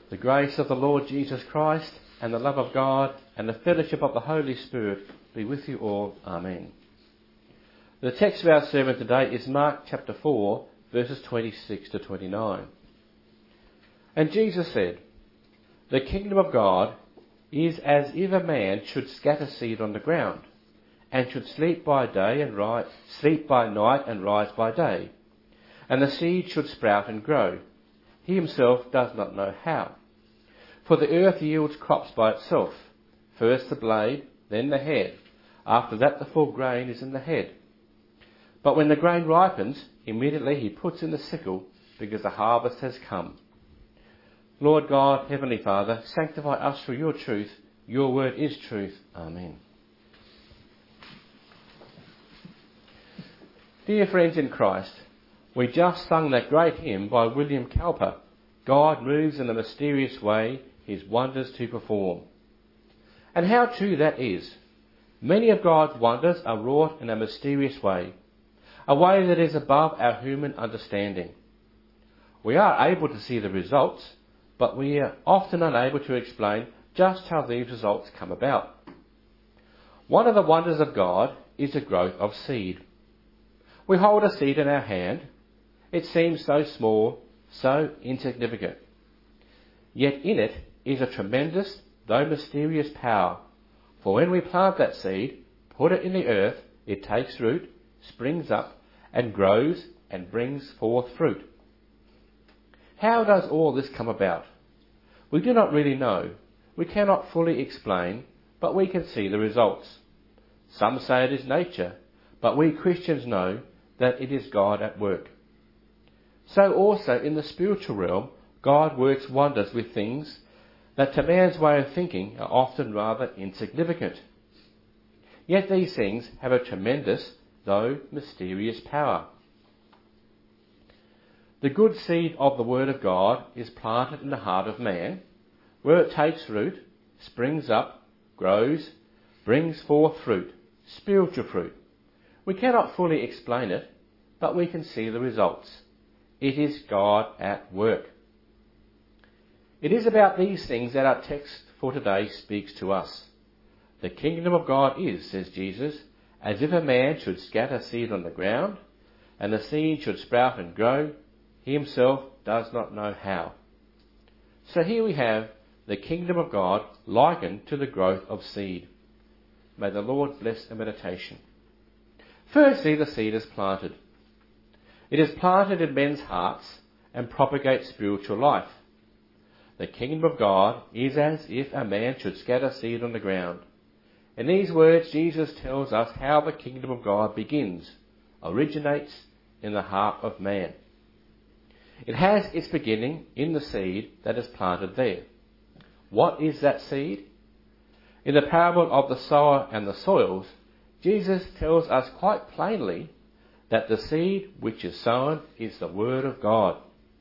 The grace of the Lord Jesus Christ and the love of God and the fellowship of the Holy Spirit be with you all. Amen. The text of our sermon today is Mark chapter 4, verses 26 to 29. And Jesus said, "The kingdom of God is as if a man should scatter seed on the ground, and should sleep by night and rise by day. And the seed should sprout and grow. He himself does not know how. For the earth yields crops by itself, first the blade, then the head. After that the full grain is in the head. But when the grain ripens, immediately he puts in the sickle, because the harvest has come." Lord God, Heavenly Father, sanctify us through your truth. Your word is truth. Amen. Dear friends in Christ, we just sung that great hymn by William Cowper, "God moves in a mysterious way, his wonders to perform." And how true that is. Many of God's wonders are wrought in a mysterious way, a way that is above our human understanding. We are able to see the results, but we are often unable to explain just how these results come about. One of the wonders of God is the growth of seed. We hold a seed in our hand. It seems so small, so insignificant. Yet in it is a tremendous, though mysterious power. For when we plant that seed, put it in the earth, it takes root, springs up, and grows and brings forth fruit. How does all this come about? We do not really know. We cannot fully explain, but we can see the results. Some say it is nature, but we Christians know that it is God at work. So also in the spiritual realm, God works wonders with things that to man's way of thinking are often rather insignificant. Yet these things have a tremendous, though mysterious power. The good seed of the Word of God is planted in the heart of man, where it takes root, springs up, grows, brings forth fruit, spiritual fruit. We cannot fully explain it, but we can see the results. It is God at work. It is about these things that our text for today speaks to us. The kingdom of God is, says Jesus, as if a man should scatter seed on the ground, and the seed should sprout and grow. He himself does not know how. So here we have the kingdom of God likened to the growth of seed. May the Lord bless the meditation. Firstly, the seed is planted. It is planted in men's hearts and propagates spiritual life. The kingdom of God is as if a man should scatter seed on the ground. In these words, Jesus tells us how the kingdom of God begins, originates in the heart of man. It has its beginning in the seed that is planted there. What is that seed? In the parable of the sower and the soils, Jesus tells us quite plainly that the seed which is sown is the Word of God.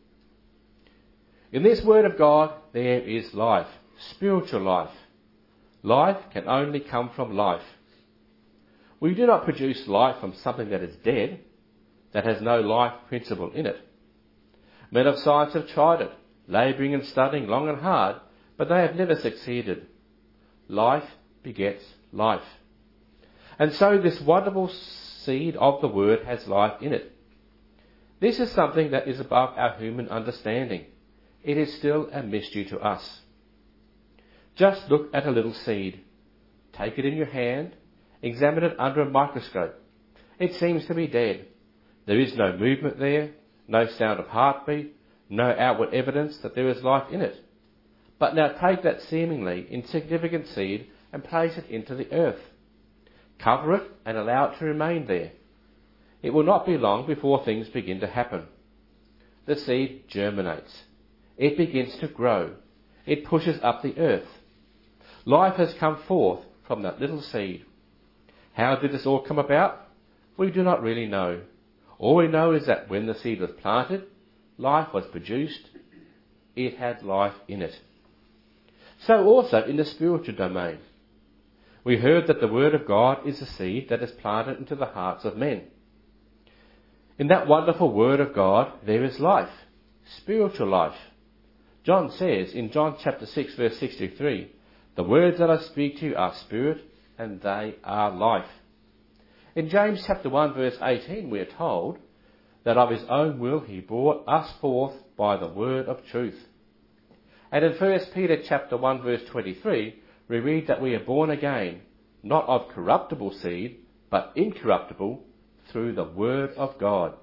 In this Word of God there is life, spiritual life. Life can only come from life. We do not produce life from something that is dead, that has no life principle in it. Men of science have tried it, labouring and studying long and hard, but they have never succeeded. Life begets life. And so this wonderful seed of the Word has life in it. This is something that is above our human understanding. It is still a mystery to us. Just look at a little seed. Take it in your hand, examine it under a microscope. It seems to be dead. There is no movement there, no sound of heartbeat, no outward evidence that there is life in it. But now take that seemingly insignificant seed and place it into the earth. Cover it and allow it to remain there. It will not be long before things begin to happen. The seed germinates. It begins to grow. It pushes up the earth. Life has come forth from that little seed. How did this all come about? We do not really know. All we know is that when the seed was planted, life was produced. It had life in it. So also in the spiritual domain. We heard that the Word of God is the seed that is planted into the hearts of men. In that wonderful Word of God, there is life, spiritual life. John says in John chapter 6 verse 63, "The words that I speak to you are spirit and they are life." In James chapter 1 verse 18 we are told that of his own will he brought us forth by the word of truth. And in 1 Peter chapter 1 verse 23 we read that we are born again, not of corruptible seed, but incorruptible, through the word of God.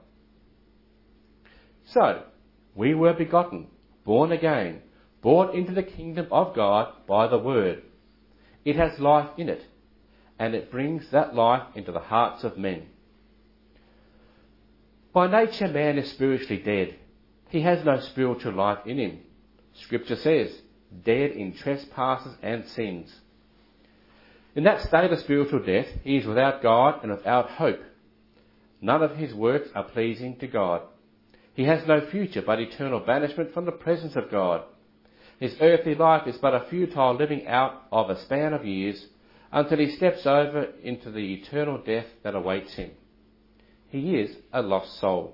So, we were begotten, born again, brought into the kingdom of God by the word. It has life in it, and it brings that life into the hearts of men. By nature, man is spiritually dead. He has no spiritual life in him. Scripture says, dead in trespasses and sins. In that state of spiritual death, he is without God and without hope. None of his works are pleasing to God. He has no future but eternal banishment from the presence of God. His earthly life is but a futile living out of a span of years until he steps over into the eternal death that awaits him. He is a lost soul.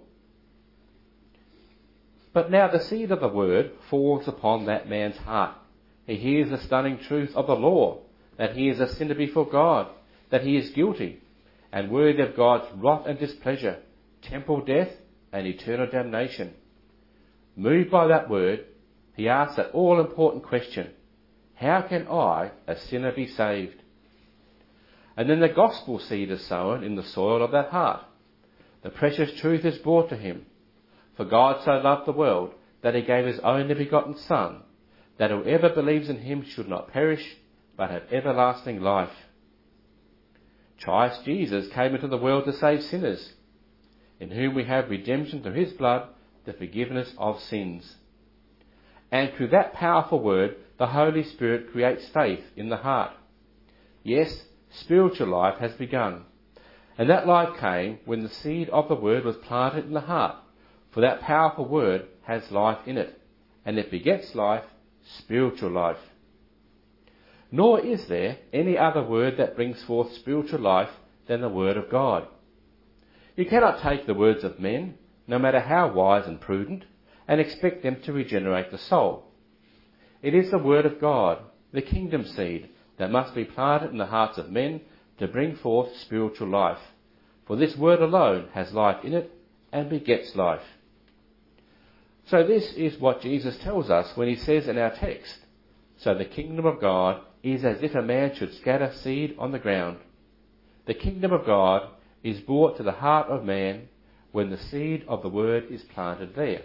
But now the seed of the word falls upon that man's heart. He hears the stunning truth of the law, that he is a sinner before God, that he is guilty and worthy of God's wrath and displeasure, temporal death and eternal damnation. Moved by that word, he asks that all-important question, how can I, a sinner, be saved? And then the gospel seed is sown in the soil of that heart. The precious truth is brought to him. For God so loved the world that he gave his only begotten Son, that whoever believes in him should not perish, but have everlasting life. Christ Jesus came into the world to save sinners, in whom we have redemption through his blood, the forgiveness of sins. And through that powerful word, the Holy Spirit creates faith in the heart. Yes, spiritual life has begun. And that life came when the seed of the word was planted in the heart. For that powerful word has life in it, and it begets life, spiritual life. Nor is there any other word that brings forth spiritual life than the word of God. You cannot take the words of men, no matter how wise and prudent, and expect them to regenerate the soul. It is the word of God, the kingdom seed, that must be planted in the hearts of men to bring forth spiritual life. For this word alone has life in it and begets life. So this is what Jesus tells us when he says in our text, "So the kingdom of God is as if a man should scatter seed on the ground." The kingdom of God is brought to the heart of man when the seed of the word is planted there.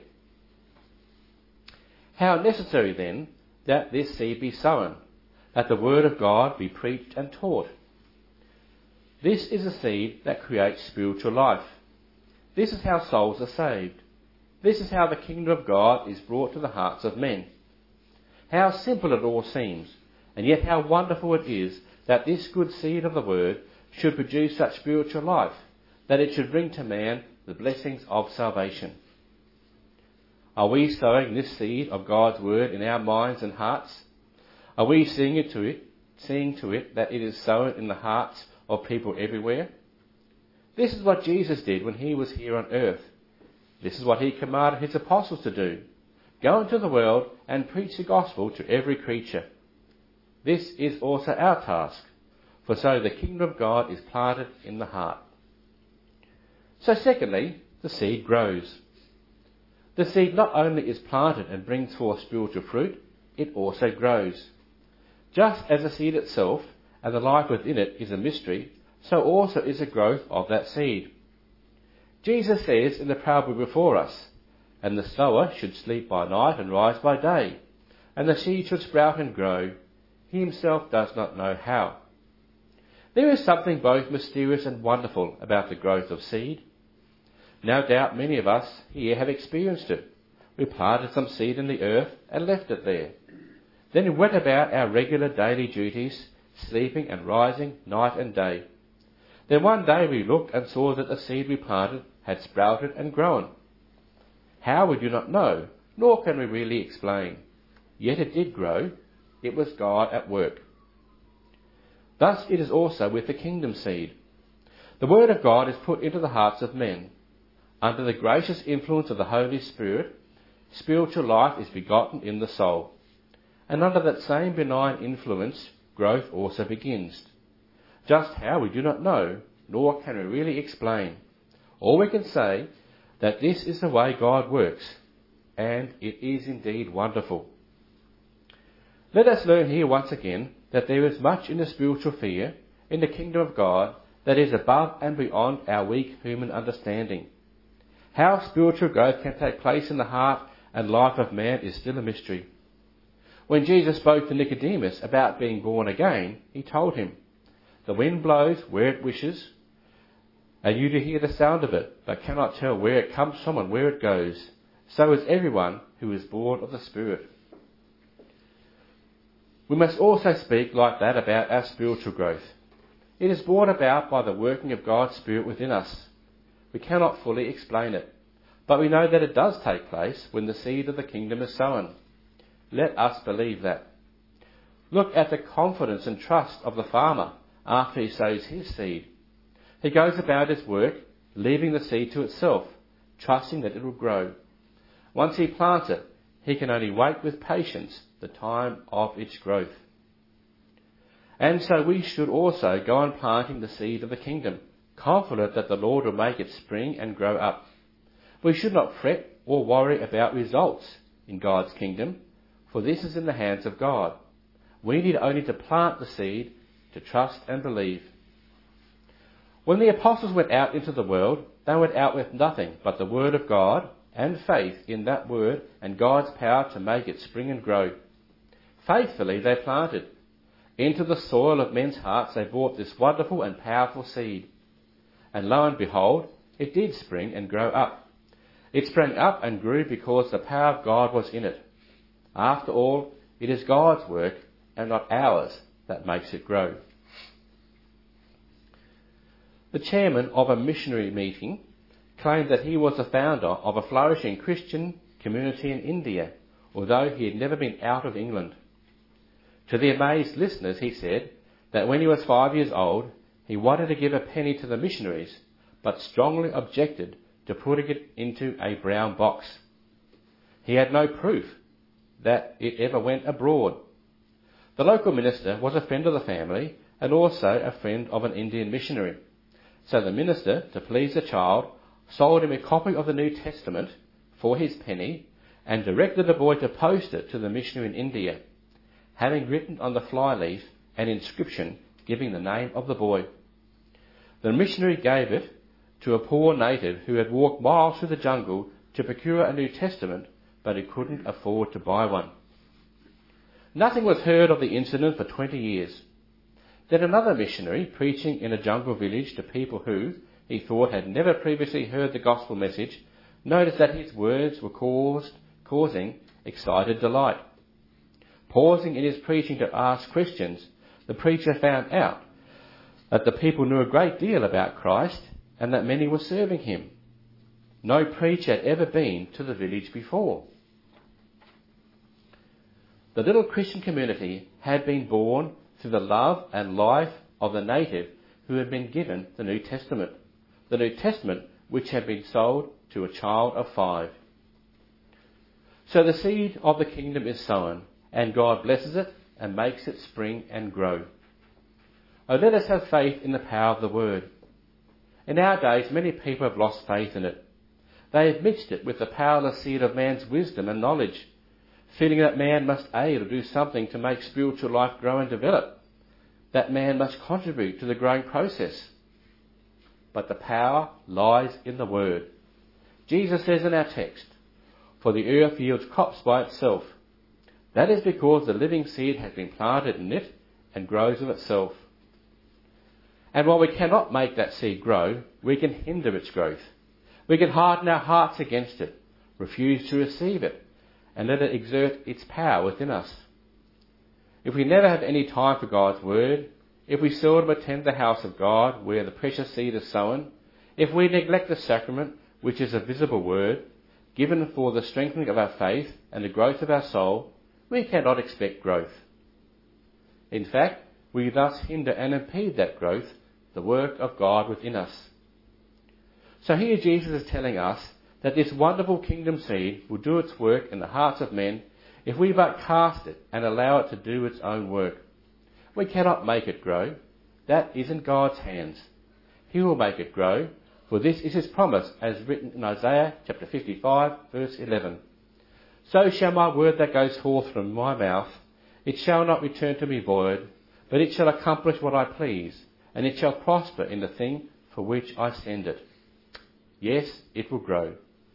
How necessary then that this seed be sown, that the word of God be preached and taught. This is a seed that creates spiritual life. This is how souls are saved. This is how the kingdom of God is brought to the hearts of men. How simple it all seems, and yet how wonderful it is that this good seed of the word should produce such spiritual life, that it should bring to man the blessings of salvation. Are we sowing this seed of God's word in our minds and hearts? Are we seeing to it that it is sown in the hearts of people everywhere? This is what Jesus did when he was here on earth. This is what he commanded his apostles to do. Go into the world and preach the gospel to every creature. This is also our task, for so the kingdom of God is planted in the heart. So secondly, the seed grows. The seed not only is planted and brings forth spiritual fruit, it also grows. Just as the seed itself and the life within it is a mystery, so also is the growth of that seed. Jesus says in the parable before us, "And the sower should sleep by night and rise by day, and the seed should sprout and grow. He himself does not know how." There is something both mysterious and wonderful about the growth of seed. No doubt many of us here have experienced it. We planted some seed in the earth and left it there. Then we went about our regular daily duties, sleeping and rising night and day. Then one day we looked and saw that the seed we planted had sprouted and grown. How we do not know, nor can we really explain. Yet it did grow. It was God at work. Thus it is also with the kingdom seed. The word of God is put into the hearts of men. Under the gracious influence of the Holy Spirit, spiritual life is begotten in the soul. And under that same benign influence, growth also begins. Just how we do not know, nor can we really explain. All we can say that this is the way God works, and it is indeed wonderful. Let us learn here once again that there is much in the spiritual sphere, in the kingdom of God, that is above and beyond our weak human understanding. How spiritual growth can take place in the heart and life of man is still a mystery. When Jesus spoke to Nicodemus about being born again, he told him, "The wind blows where it wishes, and you do hear the sound of it, but cannot tell where it comes from and where it goes. So is everyone who is born of the Spirit." We must also speak like that about our spiritual growth. It is brought about by the working of God's Spirit within us. We cannot fully explain it, but we know that it does take place when the seed of the kingdom is sown. Let us believe that. Look at the confidence and trust of the farmer after he sows his seed. He goes about his work, leaving the seed to itself, trusting that it will grow. Once he plants it, he can only wait with patience the time of its growth. And so we should also go on planting the seed of the kingdom, confident that the Lord will make it spring and grow up. We should not fret or worry about results in God's kingdom, for this is in the hands of God. We need only to plant the seed, to trust and believe. When the apostles went out into the world, they went out with nothing but the word of God and faith in that word and God's power to make it spring and grow. Faithfully they planted. Into the soil of men's hearts they brought this wonderful and powerful seed. And lo and behold, it did spring and grow up. It sprang up and grew because the power of God was in it. After all, it is God's work and not ours that makes it grow. The chairman of a missionary meeting claimed that he was the founder of a flourishing Christian community in India, although he had never been out of England. To the amazed listeners, he said that when he was 5 years old, he wanted to give a penny to the missionaries, but strongly objected to putting it into a brown box. He had no proof that it ever went abroad. The local minister was a friend of the family and also a friend of an Indian missionary. So the minister, to please the child, sold him a copy of the New Testament for his penny and directed the boy to post it to the missionary in India, having written on the flyleaf an inscription giving the name of the boy. The missionary gave it to a poor native who had walked miles through the jungle to procure a New Testament, but who couldn't afford to buy one. Nothing was heard of the incident for 20 years. Then another missionary, preaching in a jungle village to people who, he thought, had never previously heard the gospel message, noticed that his words were causing excited delight. Pausing in his preaching to ask questions, the preacher found out that the people knew a great deal about Christ and that many were serving him. No preacher had ever been to the village before. The little Christian community had been born through the love and life of the native who had been given the New Testament which had been sold to a child of 5. So the seed of the kingdom is sown, and God blesses it and makes it spring and grow. Oh, let us have faith in the power of the word. In our days, many people have lost faith in it. They have mixed it with the powerless seed of man's wisdom and knowledge, feeling that man must aid or do something to make spiritual life grow and develop, that man must contribute to the growing process. But the power lies in the word. Jesus says in our text, "For the earth yields crops by itself." That is because the living seed has been planted in it and grows of itself. And while we cannot make that seed grow, we can hinder its growth. We can harden our hearts against it, refuse to receive it, and let it exert its power within us. If we never have any time for God's word, if we seldom attend the house of God where the precious seed is sown, if we neglect the sacrament, which is a visible word, given for the strengthening of our faith and the growth of our soul, we cannot expect growth. In fact, we thus hinder and impede that growth, the work of God within us. So here Jesus is telling us that this wonderful kingdom seed will do its work in the hearts of men if we but cast it and allow it to do its own work. We cannot make it grow. That is in God's hands. He will make it grow, for this is his promise as written in Isaiah chapter 55 verse 11. So shall my word that goes forth from my mouth, it shall not return to me void, but it shall accomplish what I please, and it shall prosper in the thing for which I send it. Yes, it will grow.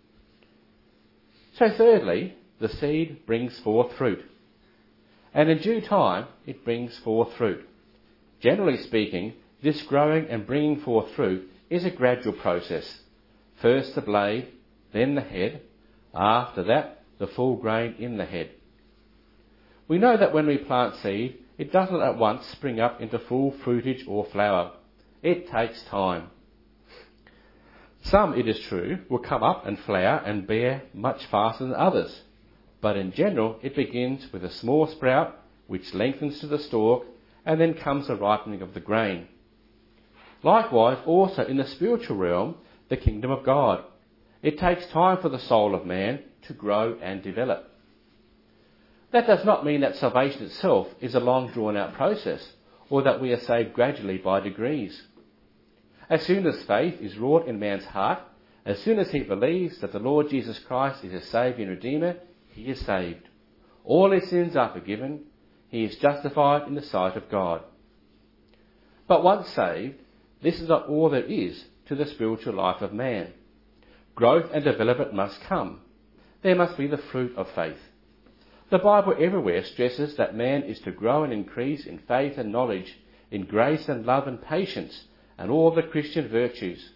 So thirdly, the seed brings forth fruit. And in due time, it brings forth fruit. Generally speaking, this growing and bringing forth fruit is a gradual process. First the blade, then the head, after that the full grain in the head. We know that when we plant seed, it doesn't at once spring up into full fruitage or flower. It takes time. Some, it is true, will come up and flower and bear much faster than others, but in general it begins with a small sprout which lengthens to the stalk, and then comes the ripening of the grain. Likewise, also in the spiritual realm, the kingdom of God. It takes time for the soul of man to grow and develop. That does not mean that salvation itself is a long drawn-out process, or that we are saved gradually by degrees. As soon as faith is wrought in man's heart, as soon as he believes that the Lord Jesus Christ is his Saviour and Redeemer, he is saved. All his sins are forgiven. He is justified in the sight of God. But once saved, this is not all there is to the spiritual life of man. Growth and development must come. There must be the fruit of faith. The Bible everywhere stresses that man is to grow and increase in faith and knowledge, in grace and love and patience, and all the Christian virtues.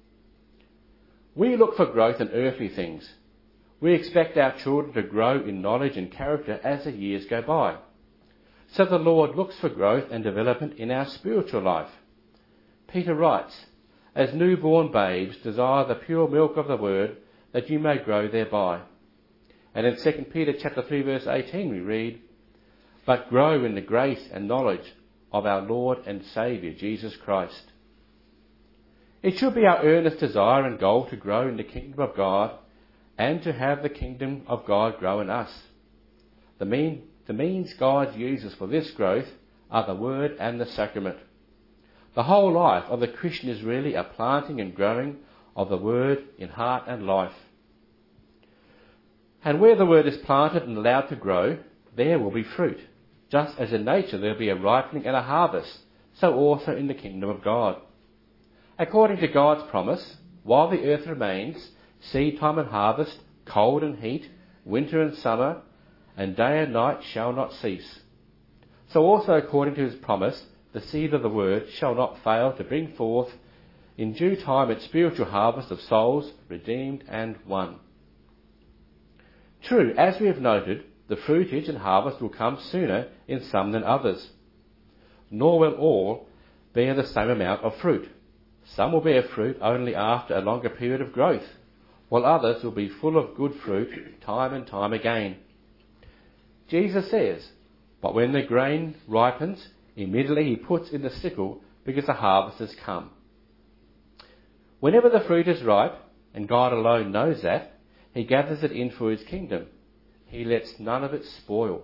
We look for growth in earthly things. We expect our children to grow in knowledge and character as the years go by. So the Lord looks for growth and development in our spiritual life. Peter writes, "As newborn babes desire the pure milk of the word, that you may grow thereby." And in 2 Peter chapter 3 verse 18 we read, "But grow in the grace and knowledge of our Lord and Saviour Jesus Christ." It should be our earnest desire and goal to grow in the kingdom of God and to have the kingdom of God grow in us. The means God uses for this growth are the word and the sacrament. The whole life of the Christian is really a planting and growing of the word in heart and life. And where the word is planted and allowed to grow, there will be fruit. Just as in nature there will be a ripening and a harvest, so also in the kingdom of God. According to God's promise, while the earth remains, seed time and harvest, cold and heat, winter and summer, and day and night shall not cease. So also according to his promise, the seed of the word shall not fail to bring forth in due time its spiritual harvest of souls redeemed and won. True, as we have noted, the fruitage and harvest will come sooner in some than others. Nor will all bear the same amount of fruit. Some will bear fruit only after a longer period of growth, while others will be full of good fruit time and time again. Jesus says, "But when the grain ripens, immediately he puts in the sickle, because the harvest has come." Whenever the fruit is ripe, and God alone knows that, he gathers it in for his kingdom. He lets none of it spoil.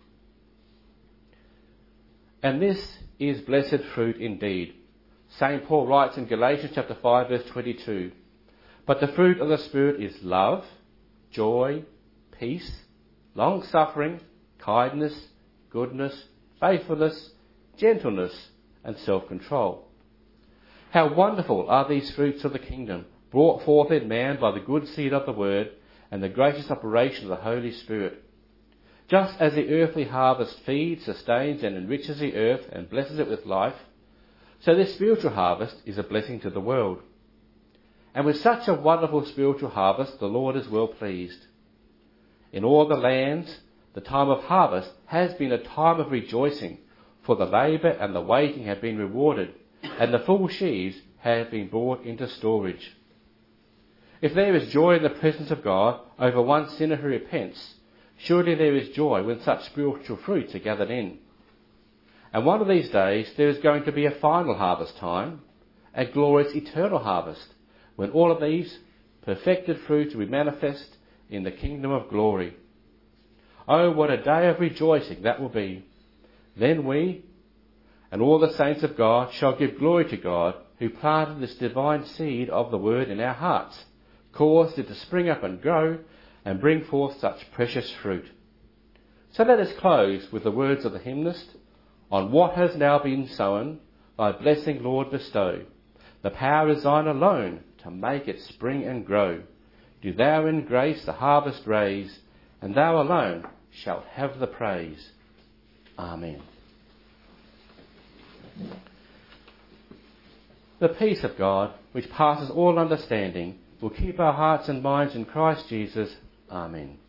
And this is blessed fruit indeed. St. Paul writes in Galatians chapter 5 verse 22, "But the fruit of the Spirit is love, joy, peace, long-suffering, kindness, goodness, faithfulness, gentleness, and self-control." How wonderful are these fruits of the kingdom, brought forth in man by the good seed of the word and the gracious operation of the Holy Spirit. Just as the earthly harvest feeds, sustains, and enriches the earth and blesses it with life, so this spiritual harvest is a blessing to the world. And with such a wonderful spiritual harvest, the Lord is well pleased. In all the lands, the time of harvest has been a time of rejoicing, for the labour and the waiting have been rewarded, and the full sheaves have been brought into storage. If there is joy in the presence of God over one sinner who repents, surely there is joy when such spiritual fruits are gathered in. And one of these days there is going to be a final harvest time, a glorious eternal harvest, when all of these perfected fruit to be manifest in the kingdom of glory. Oh, what a day of rejoicing that will be. Then we and all the saints of God shall give glory to God, who planted this divine seed of the word in our hearts, caused it to spring up and grow, and bring forth such precious fruit. So let us close with the words of the hymnist. On what has now been sown, thy blessing, Lord, bestow. The power is thine alone to make it spring and grow. Do thou in grace the harvest raise, and thou alone shalt have the praise. Amen. The peace of God, which passes all understanding, will keep our hearts and minds in Christ Jesus. Amen.